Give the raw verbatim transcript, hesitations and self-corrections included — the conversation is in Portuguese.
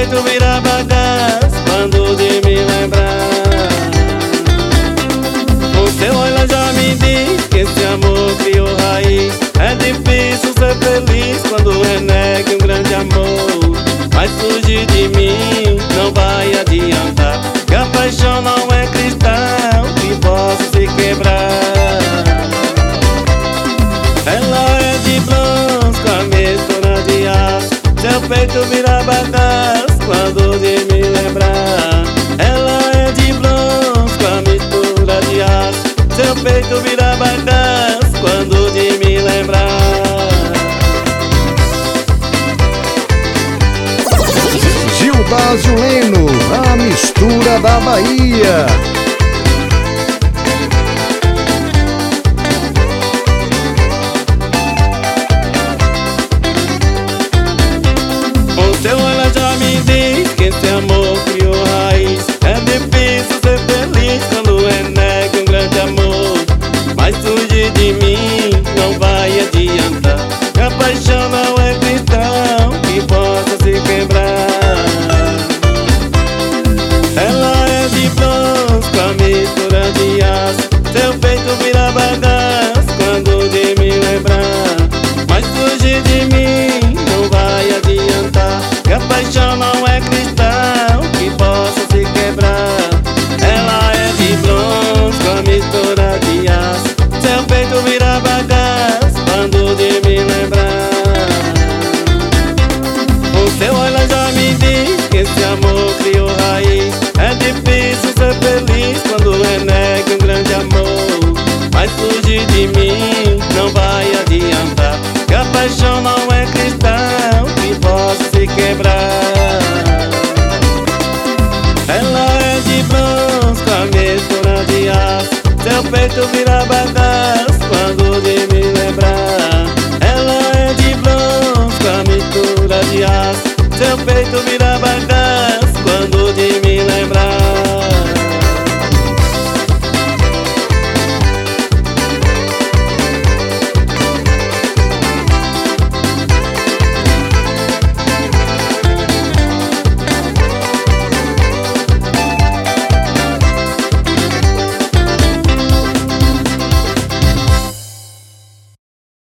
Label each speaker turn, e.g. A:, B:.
A: peito vira bagaço quando de me lembrar. O seu olhar já me diz que esse amor criou raiz. É difícil ser feliz quando renega um grande amor. Mas fugir de mim não vai adiantar, que a paixão não é cristal que possa se quebrar. Ela é de bronze com a mistura de aço. Seu peito vira bagaço quando de me lembrar. Ela é de bronze com a mistura de aço. Seu peito vira bagaço quando de me lembrar.
B: Gildásio Leno, a mistura da Bahia.
A: O seu olhar já me diz que esse amor criou raiz. É difícil ser feliz quando renega um grande amor. Mas fugir de mim não vai adiantar, que a paixão não é cristal que possa se quebrar. Ela é de bronze com a mistura de aço. Seu peito vira bagaço quando de me lembrar. Mas fugir de mim não vai adiantar, que a paixão não é cristal que possa se quebrar. Ela é de bronze com a mistura de aço. Seu peito vira bagaço quando de me lembrar. O seu olhar já me diz que esse amor criou raiz. É difícil ser feliz quando renega um grande amor. Mas fugir de mim não vai adiantar, que a paixão não é cristal que possa se quebrar. Ela é de bronze com a mistura de aço. Seu peito vira bagaço quando de me lembrar. Ela é de bronze com a mistura de aço. Seu peito vira bagaço